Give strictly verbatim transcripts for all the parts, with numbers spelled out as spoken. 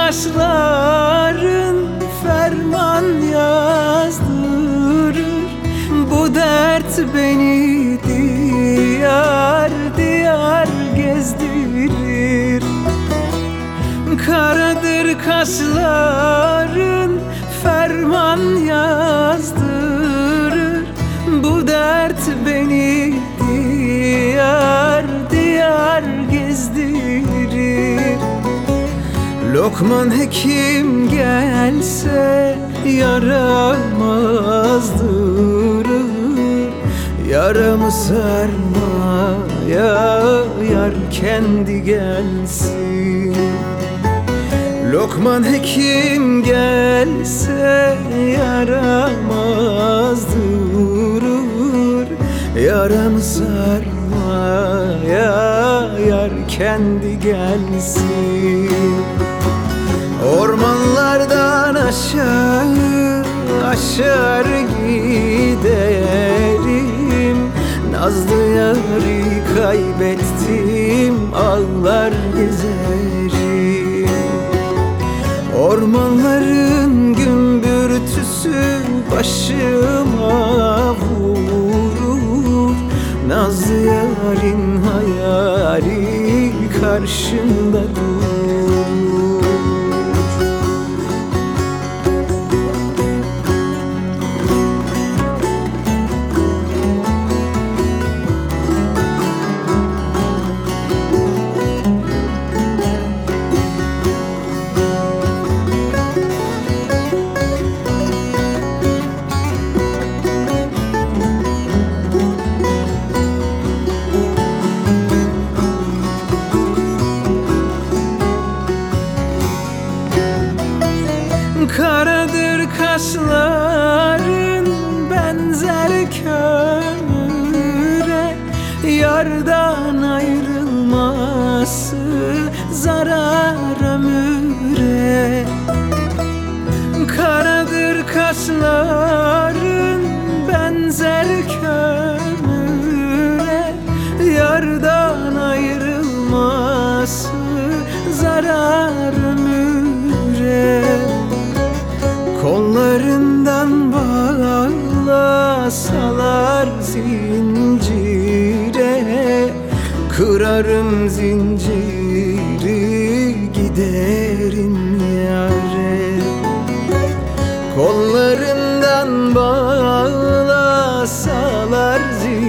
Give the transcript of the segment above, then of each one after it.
kaşların ferman yazdırır. Bu dert beni diyar diyar gezdirir. Karadır kaşların ferman yazdırır. Bu dert beni diyar diyar gezdirir. Lokman hekim gelse yaramazdırır. Yaramı sarmaya yar kendi gelsin. Lokman hekim gelse yaramazdırır. Yaramı sarmaya yar kendi gelsin. Ormanlardan aşağı aşar giderim. Nazlı yarı kaybettim, ağlar gezerim. Ormanların gümbürtüsü başıma vurur. Nazlı yarın hayali karşımda durur. Karadır kaşların benzer kömüre. Yardan ayrılması zarar ömüre. Karadır kaşların benzer kömüre. Yardan ayrılması zarar ömüre. Kollarından bağlasalar zincire. Kırarım zinciri, giderim yâre. Kollarından bağlasalar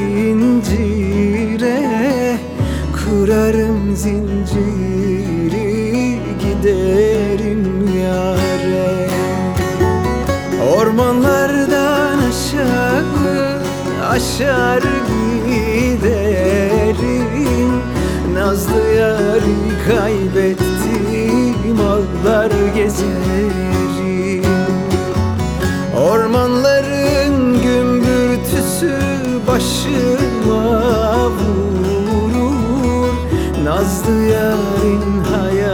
zincire. Kırarım zinciri, giderim yâre. Ormanlardan aşağı aşar giderim. Nazlı yarı kaybettim, ağlar gezerim. Ormanların gümbürtüsü başıma vurur. Nazlı yarın hayal